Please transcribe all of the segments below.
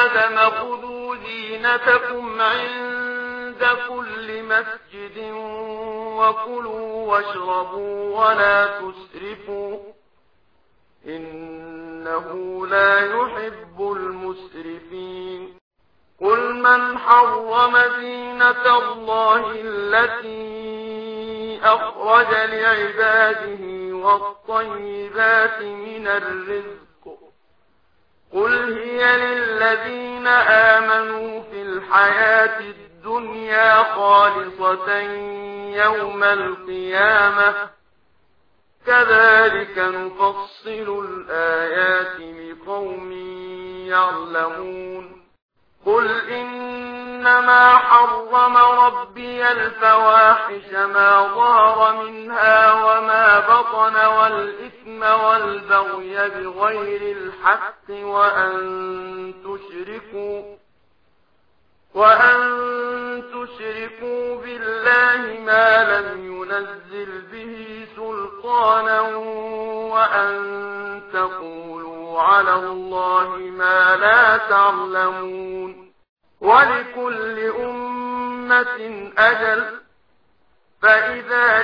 آدم خذوا زينتكم عند كل مسجد وكلوا واشربوا ولا تسرفوا إنه لا يحب المسرفين قل من حرم زينة الله التي أخرج لعباده والطيبات من الرزق قل هي للذين آمنوا في الحياة الدنيا خالصة يوم القيامة كذلك نفصل الآيات لقوم يعلمون قل إنما حرم ربي الفواحش ما ظهر منها وما بطن والإثم والبغي بغير الحق وأن تشركوا بالله ما لم ينزل به سلطانا وأن تقولوا على الله ما لا تعلمون ولكل أمة أجل فإذا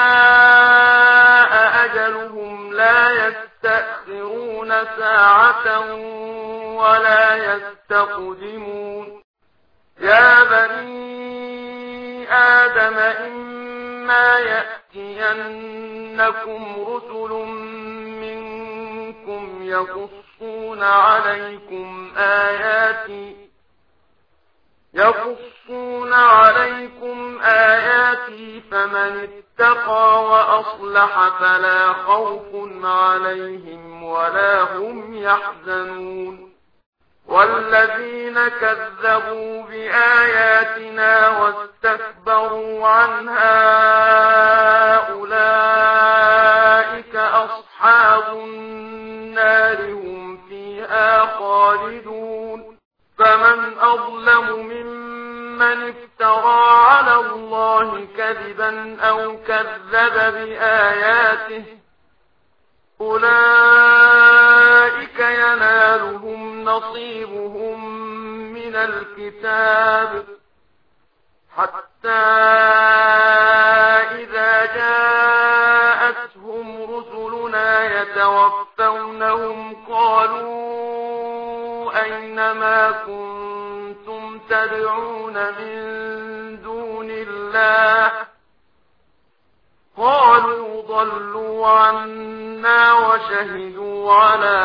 جاء أجلهم لا يستأخرون ساعة ولا يستقدمون يا بني آدم إما يأتينكم رسل منكم يقصون عليكم آياتي فمن اتقى وأصلح فلا خوف عليهم ولا هم يحزنون والذين كذبوا بآياتنا واستكبروا عنها أولئك أصحاب النار هم فيها خالدون فمن أظلم ممن افترى على الله كذبا أو كذب بآياته أولئك ينالهم نصيبهم من الكتاب حتى إذا جاءتهم رسلنا يتوفونهم قالوا أين ما كنتم تدعون من دون الله قالوا ضلوا عنا وشهدوا على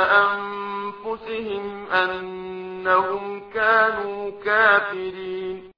أنفسهم أنهم كانوا كافرين